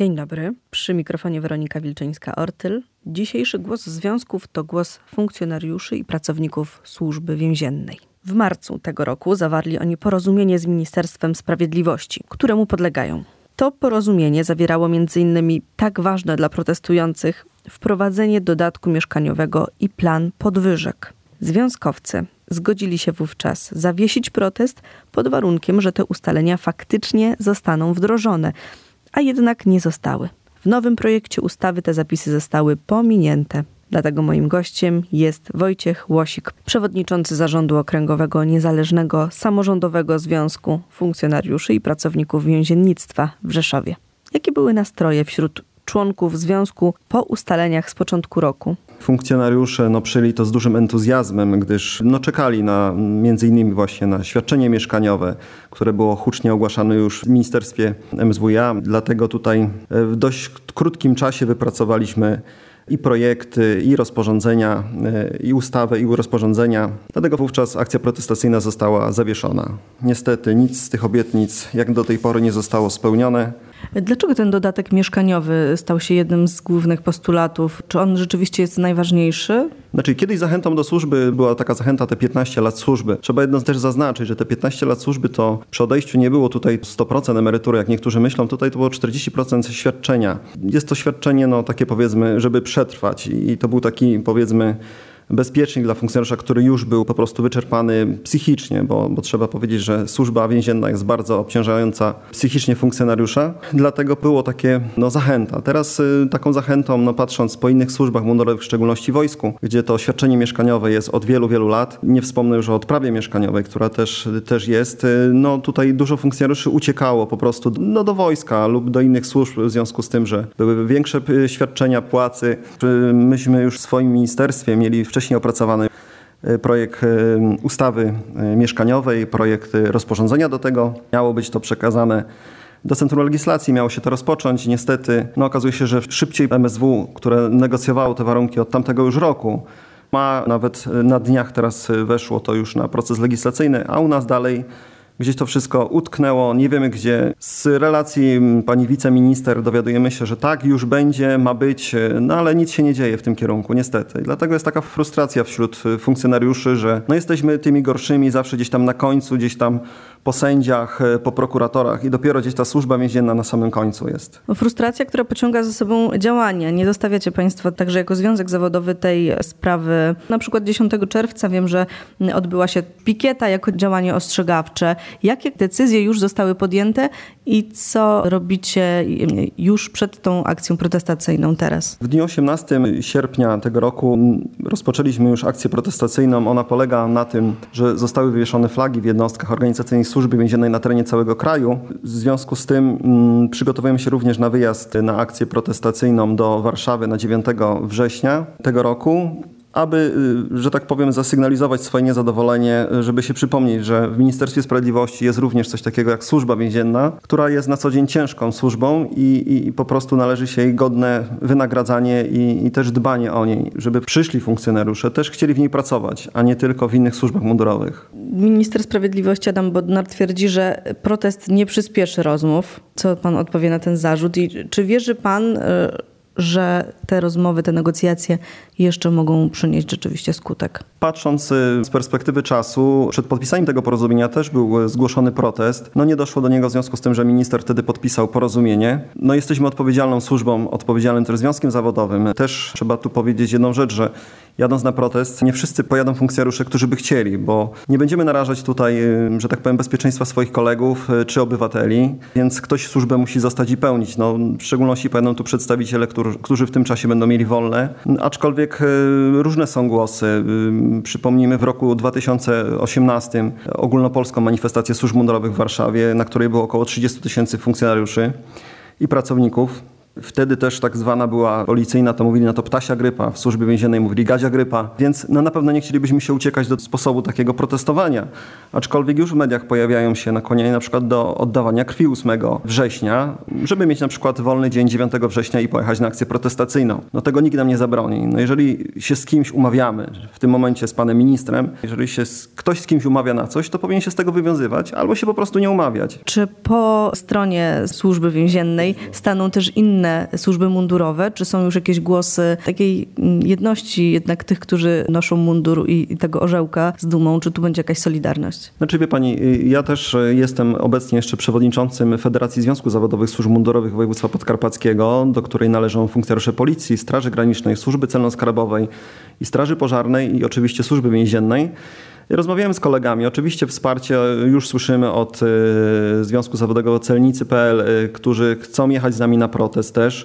Dzień dobry, przy mikrofonie Weronika Wilczyńska-Ortyl. Dzisiejszy głos związków to głos funkcjonariuszy i pracowników Służby Więziennej. W marcu tego roku zawarli oni porozumienie z Ministerstwem Sprawiedliwości, któremu podlegają. To porozumienie zawierało m.in. tak ważne dla protestujących wprowadzenie dodatku mieszkaniowego i plan podwyżek. Związkowcy zgodzili się wówczas zawiesić protest pod warunkiem, że te ustalenia faktycznie zostaną wdrożone, a jednak nie zostały. W nowym projekcie ustawy te zapisy zostały pominięte. Dlatego moim gościem jest Wojciech Łosik, przewodniczący Zarządu Okręgowego Niezależnego Samorządowego Związku Funkcjonariuszy i Pracowników Więziennictwa w Rzeszowie. Jakie były nastroje wśród członków związku po ustaleniach z początku roku? Funkcjonariusze przyjęli to z dużym entuzjazmem, gdyż czekali między innymi właśnie na świadczenie mieszkaniowe, które było hucznie ogłaszane już w Ministerstwie MSWiA. Dlatego tutaj w dość krótkim czasie wypracowaliśmy i projekty, i rozporządzenia, i ustawę, i rozporządzenia. Dlatego wówczas akcja protestacyjna została zawieszona. Niestety nic z tych obietnic jak do tej pory nie zostało spełnione. Dlaczego ten dodatek mieszkaniowy stał się jednym z głównych postulatów? Czy on rzeczywiście jest najważniejszy? Kiedyś zachętą do służby była taka zachęta te 15 lat służby. Trzeba jedno też zaznaczyć, że te 15 lat służby to przy odejściu nie było tutaj 100% emerytury, jak niektórzy myślą. Tutaj to było 40% świadczenia. Jest to świadczenie takie powiedzmy, żeby przetrwać i to był taki powiedzmy bezpiecznik dla funkcjonariusza, który już był po prostu wyczerpany psychicznie, bo trzeba powiedzieć, że służba więzienna jest bardzo obciążająca psychicznie funkcjonariusza. Dlatego było takie zachęta. Teraz taką zachętą, patrząc po innych służbach mundurowych, w szczególności wojsku, gdzie to świadczenie mieszkaniowe jest od wielu, wielu lat. Nie wspomnę już o odprawie mieszkaniowej, która też jest. Tutaj dużo funkcjonariuszy uciekało po prostu do wojska lub do innych służb w związku z tym, że były większe świadczenia, płacy. Myśmy już w swoim ministerstwie mieli wcześniej opracowany projekt ustawy mieszkaniowej, projekt rozporządzenia do tego. Miało być to przekazane do Centrum Legislacji, miało się to rozpocząć. Niestety okazuje się, że szybciej MSW, które negocjowało te warunki od tamtego już roku, nawet na dniach teraz weszło to już na proces legislacyjny, a u nas dalej gdzieś to wszystko utknęło, nie wiemy gdzie. Z relacji pani wiceminister dowiadujemy się, że tak, już będzie, ma być, ale nic się nie dzieje w tym kierunku, niestety. I dlatego jest taka frustracja wśród funkcjonariuszy, że jesteśmy tymi gorszymi zawsze gdzieś tam na końcu, gdzieś tam po sędziach, po prokuratorach i dopiero gdzieś ta służba więzienna na samym końcu jest. Frustracja, która pociąga za sobą działanie. Nie zostawiacie państwo także jako związek zawodowy tej sprawy. Na przykład 10 czerwca wiem, że odbyła się pikieta jako działanie ostrzegawcze. Jakie decyzje już zostały podjęte i co robicie już przed tą akcją protestacyjną teraz? W dniu 18 sierpnia tego roku rozpoczęliśmy już akcję protestacyjną. Ona polega na tym, że zostały wywieszone flagi w jednostkach organizacyjnych Służby Więziennej na terenie całego kraju. W związku z tym przygotowujemy się również na wyjazd na akcję protestacyjną do Warszawy na 9 września tego roku, aby, że tak powiem, zasygnalizować swoje niezadowolenie, żeby się przypomnieć, że w Ministerstwie Sprawiedliwości jest również coś takiego jak służba więzienna, która jest na co dzień ciężką służbą i po prostu należy się jej godne wynagradzanie i też dbanie o niej, żeby przyszli funkcjonariusze też chcieli w niej pracować, a nie tylko w innych służbach mundurowych. Minister Sprawiedliwości Adam Bodnar twierdzi, że protest nie przyspieszy rozmów. Co pan odpowie na ten zarzut i czy wierzy pan, że te rozmowy, te negocjacje jeszcze mogą przynieść rzeczywiście skutek? Patrząc z perspektywy czasu, przed podpisaniem tego porozumienia też był zgłoszony protest. Nie doszło do niego w związku z tym, że minister wtedy podpisał porozumienie. Jesteśmy odpowiedzialną służbą, odpowiedzialnym też związkiem zawodowym. Też trzeba tu powiedzieć jedną rzecz, że jadąc na protest, nie wszyscy pojadą funkcjonariusze, którzy by chcieli, bo nie będziemy narażać tutaj, że tak powiem, bezpieczeństwa swoich kolegów czy obywateli, więc ktoś służbę musi zostać i pełnić. W szczególności pojadą tu przedstawiciele, którzy w tym czasie będą mieli wolne. Aczkolwiek różne są głosy. Przypomnijmy w roku 2018 ogólnopolską manifestację służb mundurowych w Warszawie, na której było około 30 000 funkcjonariuszy i pracowników. Wtedy też tak zwana była policyjna, to mówili na to ptasia grypa, w służbie więziennej mówili gadzia grypa, więc na pewno nie chcielibyśmy się uciekać do sposobu takiego protestowania. Aczkolwiek już w mediach pojawiają się nakłaniania na przykład do oddawania krwi 8 września, żeby mieć na przykład wolny dzień 9 września i pojechać na akcję protestacyjną. No tego nikt nam nie zabroni. No jeżeli się z kimś umawiamy, w tym momencie z panem ministrem, jeżeli się ktoś z kimś umawia na coś, to powinien się z tego wywiązywać albo się po prostu nie umawiać. Czy po stronie służby więziennej staną też inne służby mundurowe? Czy są już jakieś głosy takiej jedności jednak tych, którzy noszą mundur i tego orzełka z dumą? Czy tu będzie jakaś solidarność? Znaczy wie pani, ja też jestem obecnie jeszcze przewodniczącym Federacji Związków Zawodowych Służb Mundurowych Województwa Podkarpackiego, do której należą funkcjonariusze Policji, Straży Granicznej, Służby Celno-Skarbowej i Straży Pożarnej i oczywiście Służby Więziennej. Rozmawiałem z kolegami. Oczywiście wsparcie już słyszymy od Związku Zawodowego Celnicy.pl, którzy chcą jechać z nami na protest też,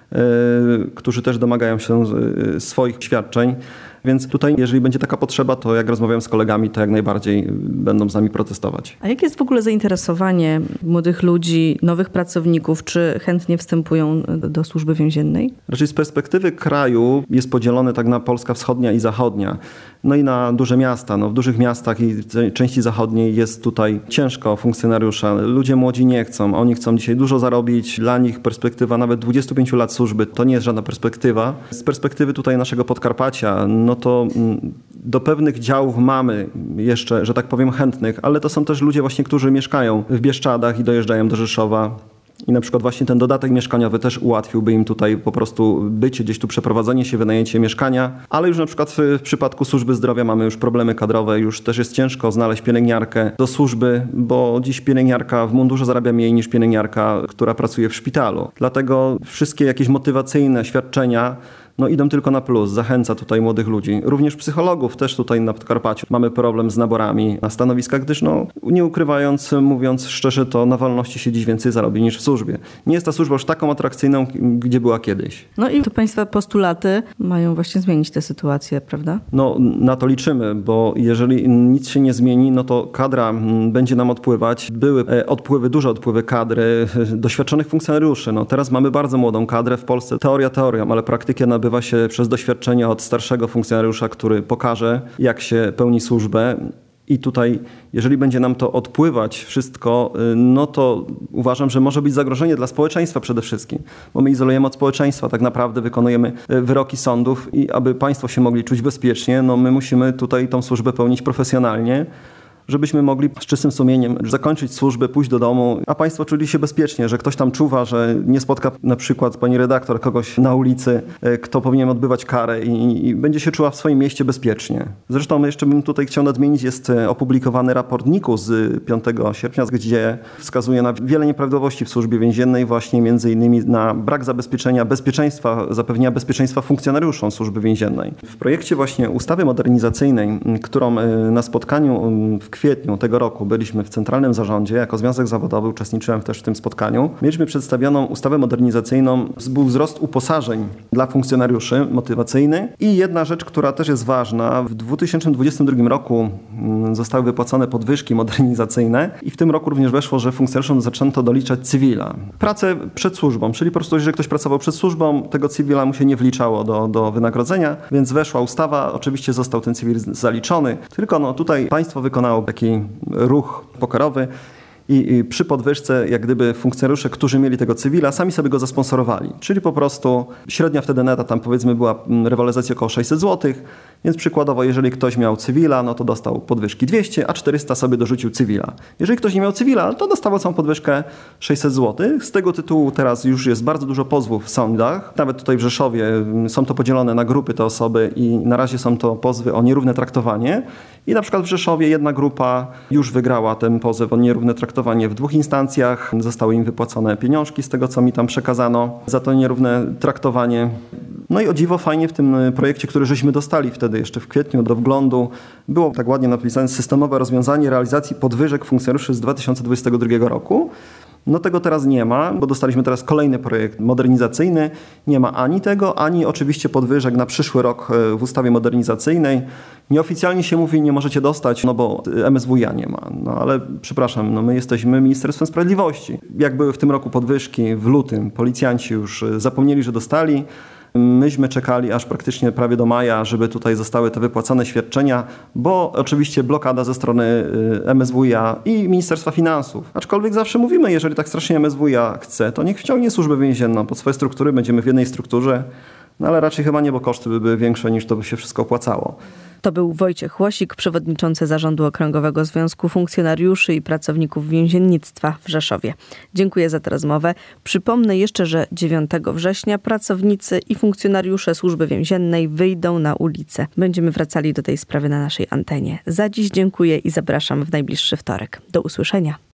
którzy też domagają się swoich świadczeń. Więc tutaj, jeżeli będzie taka potrzeba, to jak rozmawiam z kolegami, to jak najbardziej będą z nami protestować. A jakie jest w ogóle zainteresowanie młodych ludzi, nowych pracowników? Czy chętnie wstępują do służby więziennej? Raczej z perspektywy kraju jest podzielone tak na Polska wschodnia i zachodnia. No i na duże miasta. No w dużych miastach i części zachodniej jest tutaj ciężko funkcjonariusza. Ludzie młodzi nie chcą. Oni chcą dzisiaj dużo zarobić. Dla nich perspektywa nawet 25 lat służby to nie jest żadna perspektywa. Z perspektywy tutaj naszego Podkarpacia, no to do pewnych działów mamy jeszcze, że tak powiem, chętnych, ale to są też ludzie właśnie, którzy mieszkają w Bieszczadach i dojeżdżają do Rzeszowa. I na przykład właśnie ten dodatek mieszkaniowy też ułatwiłby im tutaj po prostu bycie gdzieś tu, przeprowadzenie się, wynajęcie mieszkania. Ale już na przykład w przypadku służby zdrowia mamy już problemy kadrowe, już też jest ciężko znaleźć pielęgniarkę do służby, bo dziś pielęgniarka w mundurze zarabia mniej niż pielęgniarka, która pracuje w szpitalu. Dlatego wszystkie jakieś motywacyjne świadczenia idą tylko na plus, zachęca tutaj młodych ludzi. Również psychologów też tutaj na Podkarpaciu mamy problem z naborami na stanowiska, gdyż nie ukrywając, mówiąc szczerze, to na wolności się dziś więcej zarobi niż w służbie. Nie jest ta służba już taką atrakcyjną, gdzie była kiedyś. No i to państwa postulaty mają właśnie zmienić tę sytuację, prawda? Na to liczymy, bo jeżeli nic się nie zmieni, to kadra będzie nam odpływać. Były duże odpływy kadry, doświadczonych funkcjonariuszy. Teraz mamy bardzo młodą kadrę w Polsce. Teoria teorią, ale praktykę nabywa się przez doświadczenie od starszego funkcjonariusza, który pokaże, jak się pełni służbę. I tutaj, jeżeli będzie nam to odpływać wszystko, to uważam, że może być zagrożenie dla społeczeństwa przede wszystkim. Bo my izolujemy od społeczeństwa, tak naprawdę wykonujemy wyroki sądów i aby państwo się mogli czuć bezpiecznie, my musimy tutaj tą służbę pełnić profesjonalnie, żebyśmy mogli z czystym sumieniem zakończyć służbę, pójść do domu, a państwo czuli się bezpiecznie, że ktoś tam czuwa, że nie spotka na przykład pani redaktor kogoś na ulicy, kto powinien odbywać karę i będzie się czuła w swoim mieście bezpiecznie. Zresztą jeszcze bym tutaj chciał nadmienić, jest opublikowany raport NIK-u z 5 sierpnia, gdzie wskazuje na wiele nieprawidłowości w służbie więziennej, właśnie między innymi na brak zapewnienia bezpieczeństwa funkcjonariuszom służby więziennej. W projekcie właśnie ustawy modernizacyjnej, którą na spotkaniu w kwietniu tego roku byliśmy w Centralnym Zarządzie, jako Związek Zawodowy uczestniczyłem też w tym spotkaniu. Mieliśmy przedstawioną ustawę modernizacyjną, był wzrost uposażeń dla funkcjonariuszy motywacyjny i jedna rzecz, która też jest ważna, w 2022 roku zostały wypłacone podwyżki modernizacyjne i w tym roku również weszło, że funkcjonariuszom zaczęto doliczać cywila. Pracę przed służbą, czyli po prostu jeżeli ktoś pracował przed służbą, tego cywila mu się nie wliczało do wynagrodzenia, więc weszła ustawa, oczywiście został ten cywil zaliczony, tylko tutaj państwo wykonało taki ruch pokorowy i przy podwyżce jak gdyby funkcjonariusze, którzy mieli tego cywila, sami sobie go zasponsorowali. Czyli po prostu średnia wtedy neta tam powiedzmy była rewaloryzacja około 600 zł, więc przykładowo jeżeli ktoś miał cywila, to dostał podwyżki 200, a 400 sobie dorzucił cywila. Jeżeli ktoś nie miał cywila, to dostawał całą podwyżkę 600 zł. Z tego tytułu teraz już jest bardzo dużo pozwów w sądach. Nawet tutaj w Rzeszowie są to podzielone na grupy te osoby i na razie są to pozwy o nierówne traktowanie. I na przykład w Rzeszowie jedna grupa już wygrała ten pozew o nierówne traktowanie w 2 instancjach. Zostały im wypłacone pieniążki z tego, co mi tam przekazano za to nierówne traktowanie. No i o dziwo fajnie w tym projekcie, który żeśmy dostali wtedy jeszcze w kwietniu do wglądu, było tak ładnie napisane systemowe rozwiązanie realizacji podwyżek funkcjonariuszy z 2022 roku. No tego teraz nie ma, bo dostaliśmy teraz kolejny projekt modernizacyjny. Nie ma ani tego, ani oczywiście podwyżek na przyszły rok w ustawie modernizacyjnej. Nieoficjalnie się mówi, nie możecie dostać, no bo MSWiA nie ma. No ale przepraszam, no my jesteśmy Ministerstwem Sprawiedliwości. Jak były w tym roku podwyżki w lutym, policjanci już zapomnieli, że dostali. Myśmy czekali aż praktycznie prawie do maja, żeby tutaj zostały te wypłacane świadczenia, bo oczywiście blokada ze strony MSWiA i Ministerstwa Finansów. Aczkolwiek zawsze mówimy, jeżeli tak strasznie MSWiA chce, to niech wciągnie Służbę Więzienną pod swoje struktury, będziemy w jednej strukturze, no ale raczej chyba nie, bo koszty by były większe niż to by się wszystko opłacało. To był Wojciech Łosik, przewodniczący Zarządu Okręgowego Związku Funkcjonariuszy i Pracowników Więziennictwa w Rzeszowie. Dziękuję za tę rozmowę. Przypomnę jeszcze, że 9 września pracownicy i funkcjonariusze Służby Więziennej wyjdą na ulicę. Będziemy wracali do tej sprawy na naszej antenie. Za dziś dziękuję i zapraszam w najbliższy wtorek. Do usłyszenia.